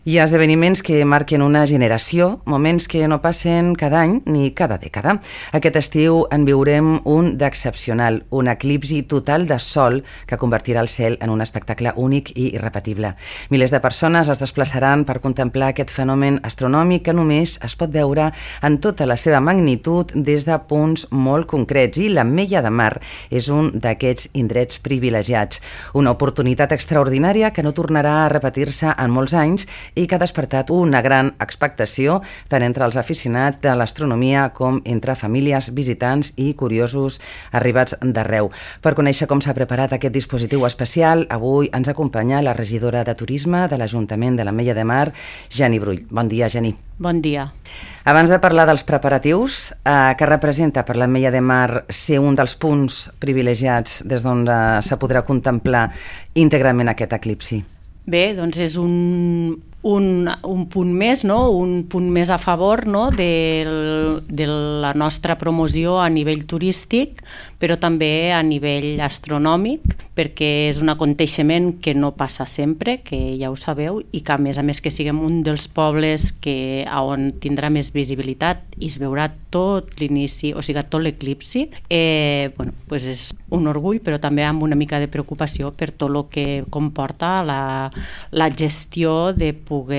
Hi ha esdeveniments que marquen una generació, moments que no passen cada any ni cada dècada. Aquest estiu en viurem un d'excepcional, un eclipsi total de sol que convertirà el cel en un espectacle únic i irrepetible. Milers de persones es desplaçaran per contemplar aquest fenomen astronòmic que només es pot veure en tota la seva magnitud des de punts molt concrets, i l'Ametlla de Mar és un d'aquests indrets privilegiats. Una oportunitat extraordinària que no tornarà a repetir-se en molts anys i que ha despertat una gran expectació tant entre els aficionats de l'astronomia com entre famílies, visitants i curiosos arribats d'arreu. Per conèixer com s'ha preparat aquest dispositiu especial, avui ens acompanya la regidora de Turisme de l'Ajuntament de l'Ametlla de Mar, Geni Brull. Bon dia, Geni. Bon dia. Abans de parlar dels preparatius, què representa per l'Ametlla de Mar ser un dels punts privilegiats des d'on se podrà contemplar íntegrament aquest eclipsi? Bé, doncs és un punt més, no? Un punt més a favor, no? de la nostra promoció a nivell turístic, però també a nivell astronòmic, perquè és un aconteixement que no passa sempre, que ja ho sabeu, i que a més que siguem un dels pobles on tindrà més visibilitat i es veurà tot l'inici, o sigui, tot l'eclipsi, doncs és un orgull, però també amb una mica de preocupació per tot el que comporta la gestió de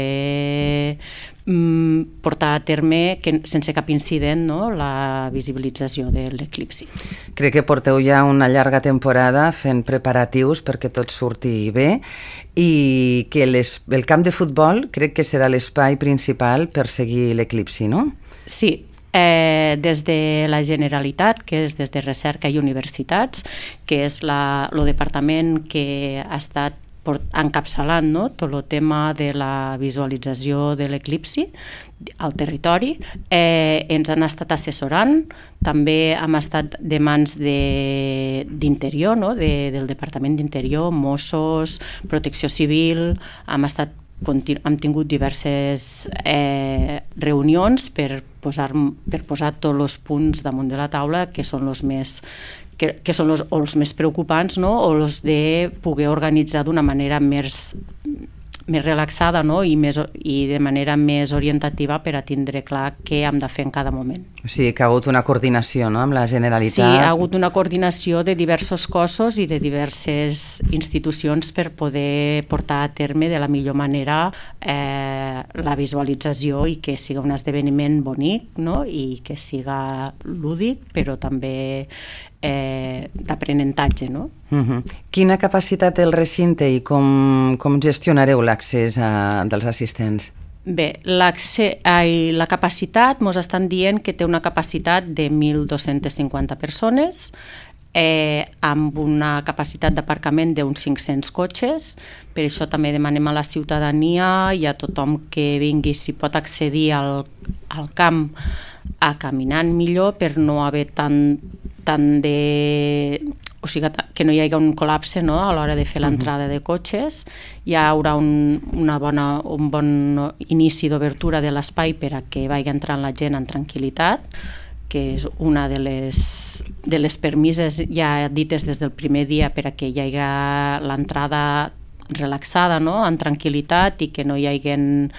poder portar a terme sense cap incident, no? La visibilització de l'eclipsi. Crec que porteu ja una llarga temporada fent preparatius perquè tot surti bé i que el camp de futbol crec que serà l'espai principal per seguir l'eclipsi, no? Sí. Des de la Generalitat, que és des de Recerca i Universitats, que és el departament que ha estat encapçalant, no? Tot el tema de la visualització de l'eclipsi al territori, ens han estat assessorant, també hem estat de mans d'Interior, no? Del Departament d'Interior, Mossos, Protecció Civil, hem tingut diverses reunions per posar tots els punts damunt de la taula que són els més preocupants, no? O els de poder organitzar d'una manera més relaxada, no? I de manera més orientativa per a tindre clar què hem de fer en cada moment. O sigui que ha hagut una coordinació, no?, amb la Generalitat. Sí, ha hagut una coordinació de diversos cossos i de diverses institucions per poder portar a terme de la millor manera la visualització i que siga un esdeveniment bonic, no? I que siga lúdic, però també d'aprenentatge, no? Quina capacitat té el recinte i com gestionareu l'accés dels assistents? Bé, la capacitat, ens estan dient que té una capacitat de 1.250 persones, amb una capacitat d'aparcament d'uns 500 cotxes. Per això també demanem a la ciutadania i a tothom que vingui, si pot accedir al camp a caminant millor, per no haver o sigui, que no hi hagi un col·lapse, no? A l'hora de fer l'entrada de cotxes. Hi haurà un bon inici d'obertura de l'espai per a que vagi entrant la gent en tranquil·litat, que és una de les permises ja dites des del primer dia per a que hi hagi l'entrada relaxada, no? En tranquil·litat, i que no hi hagi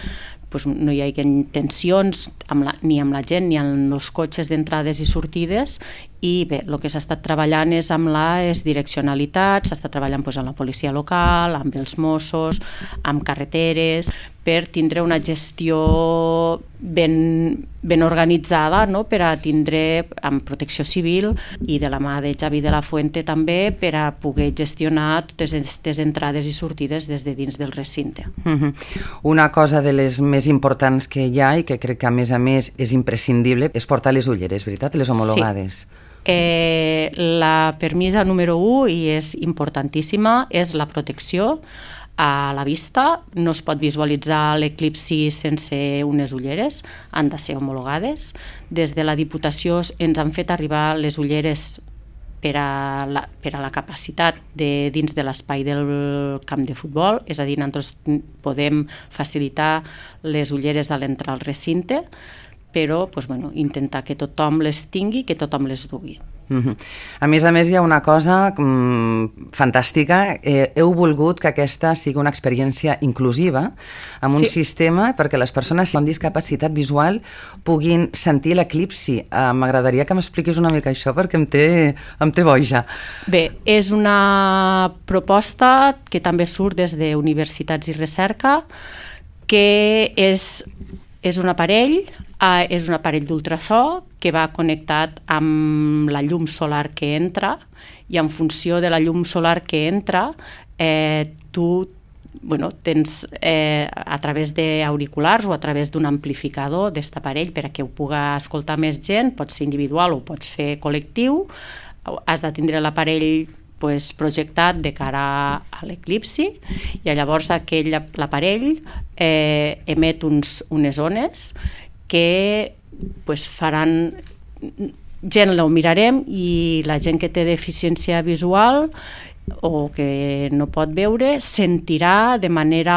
tensions ni amb la gent ni amb els cotxes d'entrades i sortides. I bé, el que s'ha estat treballant és amb les direccionalitats, s'està treballant amb la policia local, amb els Mossos, amb carreteres, per tindre una gestió ben organitzada, no? Per a tindre amb Protecció Civil i de la mà de Xavi de la Fuente també, per a poder gestionar totes aquestes entrades i sortides des de dins del recinte. Una cosa de les més importants que hi ha i que crec que a més és imprescindible és portar les ulleres, veritat? Les homologades. Sí. La permisa número 1, i és importantíssima, és la protecció a la vista. No es pot visualitzar l'eclipsi sense unes ulleres, han de ser homologades. Des de la Diputació ens han fet arribar les ulleres per a la capacitat dins de l'espai del camp de futbol, és a dir, nosaltres podem facilitar les ulleres a l'entrar al recinte, però intentar que tothom les tingui, que tothom les dugui. A més, hi ha una cosa fantàstica. Heu volgut que aquesta sigui una experiència inclusiva amb un sistema perquè les persones amb discapacitat visual puguin sentir l'eclipsi. M'agradaria que m'expliquis una mica això perquè em té boja. Bé, és una proposta que també surt des d'universitats i recerca, que és un aparell d'ultrasò que va connectat amb la llum solar que entra, i en funció de la llum solar que entra tu tens a través d'auriculars o a través d'un amplificador d'aquest aparell per a que ho puga escoltar més gent, pot ser individual o pots fer col·lectiu, has de tindre l'aparell projectat de cara a l'eclipsi, i llavors l'aparell emet unes ones que faran... Gent ho mirarem, i la gent que té deficiència visual o que no pot veure sentirà de manera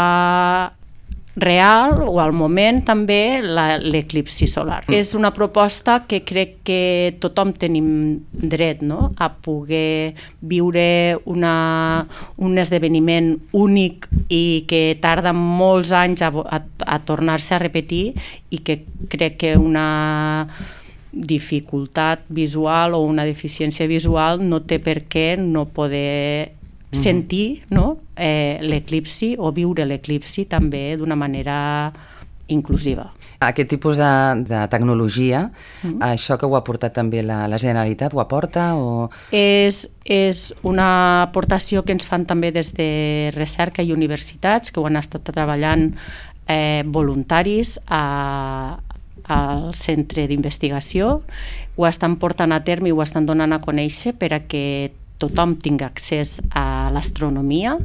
real o al moment també l'eclipsi solar. És una proposta que crec que tothom tenim dret, no?, a poder viure un esdeveniment únic i que tarda molts anys a tornar-se a repetir, i que crec que una dificultat visual o una deficiència visual no té per què no poder sentir l'eclipsi o viure l'eclipsi també d'una manera inclusiva. Aquest tipus de tecnologia, això que ho ha portat també la Generalitat, ho aporta? És una aportació que ens fan també des de recerca i universitats, que ho han estat treballant voluntaris al centre d'investigació, ho estan portant a terme i ho estan donant a conèixer per a que tothom tingui accés a l'astronomia,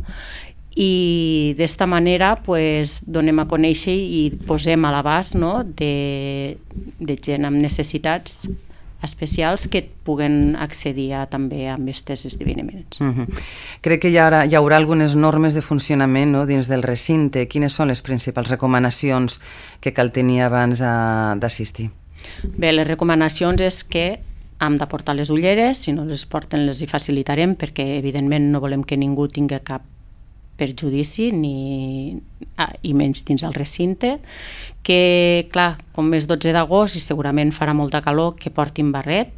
i d'esta manera donem a conèixer i posem a l'abast de gent amb necessitats especials que puguen accedir també a aquests esdeveniments. Crec que hi haurà algunes normes de funcionament dins del recinte. Quines són les principals recomanacions que cal tenir abans d'assistir? Bé, les recomanacions és que hem de portar les ulleres, si no les porten les hi facilitarem, perquè evidentment no volem que ningú tingui cap perjudici i menys dins el recinte, que clar, com és 12 d'agost i segurament farà molta calor, que portin barret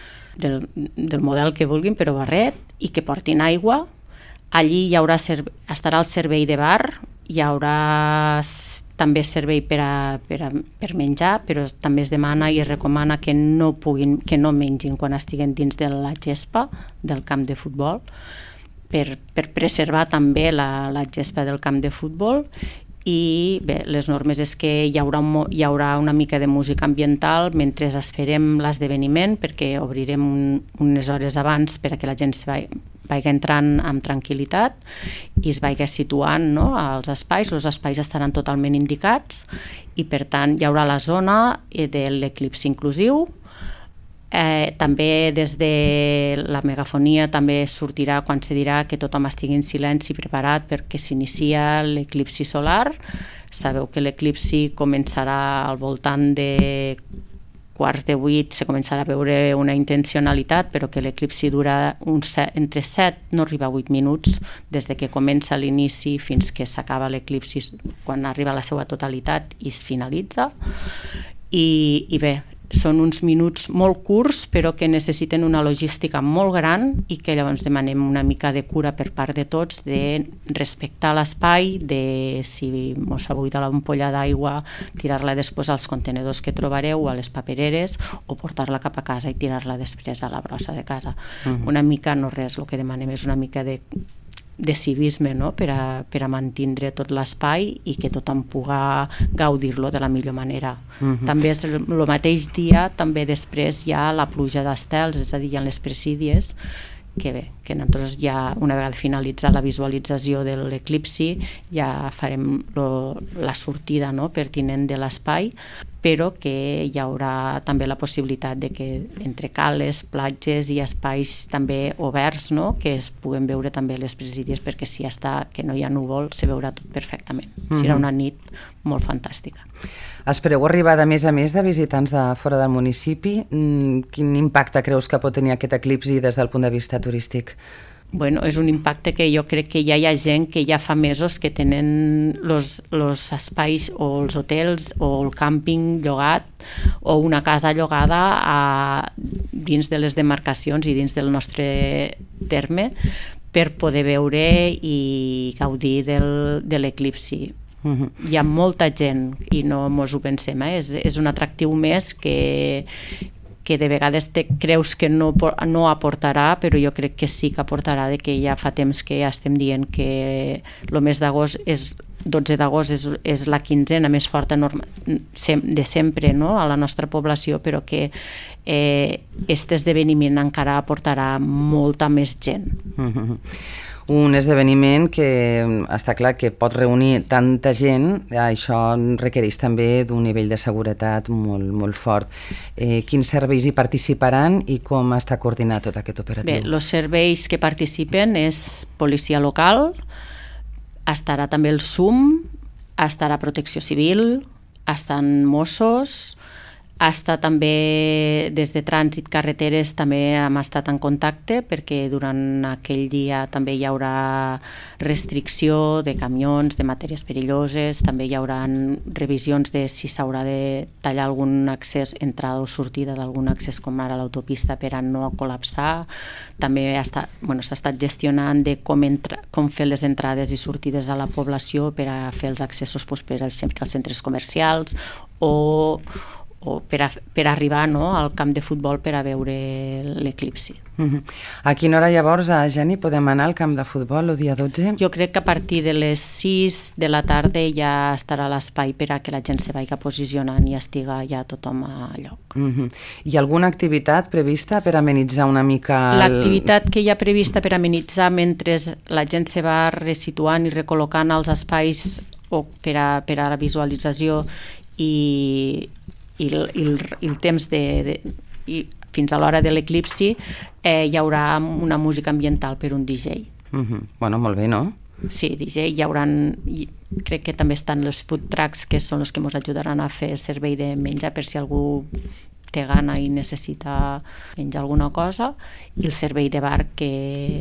del model que vulguin, però barret, i que portin aigua. Allí estarà el servei de bar, hi haurà també servei per menjar, però també es demana i es recomana que no mengin quan estiguen dins de la gespa del camp de futbol, per preservar també la gespa del camp de futbol. I bé, les normes és que hi haurà una mica de música ambiental mentre esperem l'esdeveniment, perquè obrirem unes hores abans per a que la gent vagi entrant amb tranquil·litat i es vagi situant als espais. Els espais estaran totalment indicats i per tant hi haurà la zona de l'eclipsi inclusiu. També des de la megafonia també sortirà quan se dirà que tothom estigui en silenci preparat perquè s'inicia l'eclipsi solar. Sabeu que l'eclipsi començarà al voltant de 7:15, se començarà a veure una intencionalitat, però que l'eclipsi dura entre 7, no arriba a 8 minuts, des de que comença l'inici fins que s'acaba l'eclipsi, quan arriba a la seva totalitat i es finalitza. I bé, són uns minuts molt curts, però que necessiten una logística molt gran i que llavors demanem una mica de cura per part de tots, de respectar l'espai, de si mos ha buidat l'ampolla d'aigua, tirar-la després als contenedors que trobareu, a les papereres, o portar-la cap a casa i tirar-la després a la brossa de casa. Una mica, no res, el que demanem és una mica de civisme, per a mantindre tot l'espai i que tothom pugui gaudir-lo de la millor manera. També és el mateix dia, també després hi ha la pluja d'estels, és a dir, hi ha les presídies, que bé, que nosaltres ja, una vegada finalitzat la visualització de l'eclipsi, ja farem la sortida pertinent de l'espai. però que hi haurà també la possibilitat de que entre cales, platges i espais també oberts, no? Que es puguen veure també les presídies, perquè si que no hi ha núvol se veurà tot perfectament. Serà una nit molt fantàstica. Espereu arribar a més de visitants de fora del municipi. Quin impacte creus que pot tenir aquest eclipsi des del punt de vista turístic? Bueno, és un impacte que jo crec que ja hi ha gent que ja fa mesos que tenen els espais o els hotels o el càmping llogat o una casa llogada dins de les demarcacions i dins del nostre terme per poder veure i gaudir de l'eclipsi. Hi ha molta gent i no mos ho pensem, és un atractiu més que de vegades creus que no aportarà, però jo crec que sí que aportarà, de que ja fa temps que ja estem dient que el mes d'agost 12 d'agost és la quinzena més forta de sempre, no? A la nostra població, però que aquest esdeveniment encara aportarà molta més gent. Un esdeveniment que està clar que pot reunir tanta gent, això requereix també d'un nivell de seguretat molt, molt fort. Quins serveis hi participaran i com està coordinat tot aquest operatiu? Bé, els serveis que participen és policia local, estarà també el SUM, estarà Protecció Civil, estan Mossos, està també des de Trànsit Carreteres, també hem estat en contacte perquè durant aquell dia també hi haurà restricció de camions, de matèries perilloses, també hi haurà revisions de si s'haurà de tallar algun accés, entrada o sortida d'algun accés com ara l'autopista per a no col·lapsar. També s'ha estat gestionant de com fer les entrades i sortides a la població per a fer els accessos per als centres comercials o per arribar al camp de futbol per a veure l'eclipsi. A quina hora llavors, Geni, podem anar al camp de futbol el dia 12? Jo crec que a partir de les 6 de la tarda ja estarà l'espai per a que la gent se vagi posicionant i estiga ja tothom a lloc. Hi ha alguna activitat prevista per amenitzar una mica? L'activitat que hi ha prevista per amenitzar mentre la gent se va resituant i recol·locant als espais per a la visualització i el temps fins a l'hora de l'eclipsi hi haurà una música ambiental per un DJ. Bueno, molt bé, no? Sí, DJ, crec que també estan els food trucks, que són els que ens ajudaran a fer servei de menjar per si algú té gana i necessita menjar alguna cosa, i el servei de bar que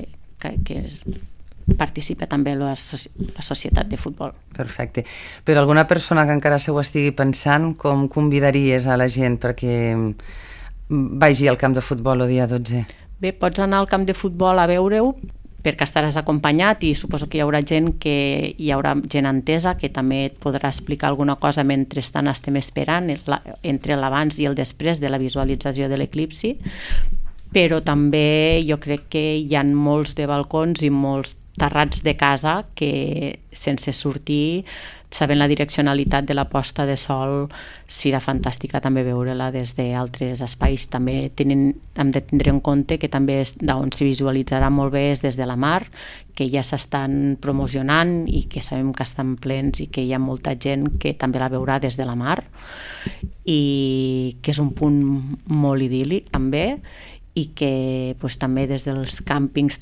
participa també la societat de futbol. Perfecte. Per alguna persona que encara se ho estigui pensant, com convidaries a la gent perquè vagi al camp de futbol el dia 12? Bé, pots anar al camp de futbol a veure-ho perquè estaràs acompanyat i suposo que hi haurà gent entesa que també et podrà explicar alguna cosa mentre estem esperant entre l'abans i el després de la visualització de l'eclipsi, però també jo crec que hi ha molts de balcons i molts terrats de casa que sense sortir, sabent la direccionalitat de la posta de sol, serà fantàstica també veure-la des d'altres espais. També hem de tindre en compte que també d'on s'hi visualitzarà molt bé és des de la mar, que ja s'estan promocionant i que sabem que estan plens i que hi ha molta gent que també la veurà des de la mar, i que és un punt molt idíl·lic també, i que també des dels càmpings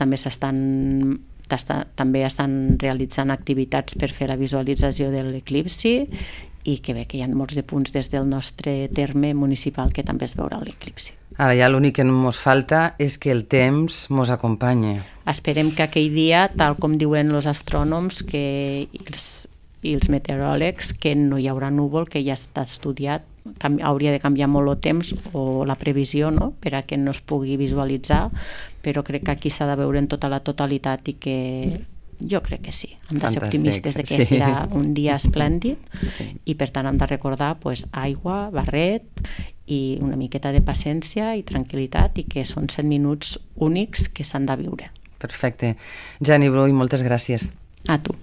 també estan realitzant activitats per fer la visualització de l'eclipsi, i que bé que hi ha molts de punts des del nostre terme municipal que també es veurà l'eclipsi. Ara ja l'únic que ens falta és que el temps ens acompanyi. Esperem que aquell dia, tal com diuen els astrònoms i els meteoròlegs, que no hi haurà núvol, que ja està estudiat, hauria de canviar molt el temps o la previsió, no?, per a que no es pugui visualitzar, però crec que aquí s'ha de veure en tota la totalitat i que jo crec que sí, hem de ser optimistes de que serà un dia esplèndid, i per tant hem de recordar aigua, barret i una miqueta de paciència i tranquil·litat, i que són 7 minuts únics que s'han de viure. Perfecte. Geni Brull, moltes gràcies. A tu.